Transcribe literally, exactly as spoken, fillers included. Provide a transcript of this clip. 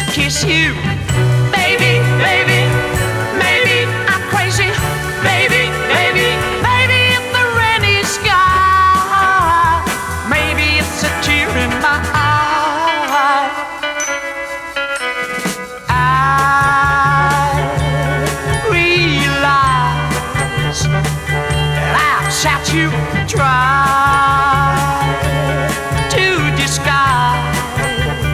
kiss you. Baby, baby, maybe I'm crazy. Baby, baby, maybe it's the rainy sky. Maybe it's a tear in my eye. I realize that I've shot you dry.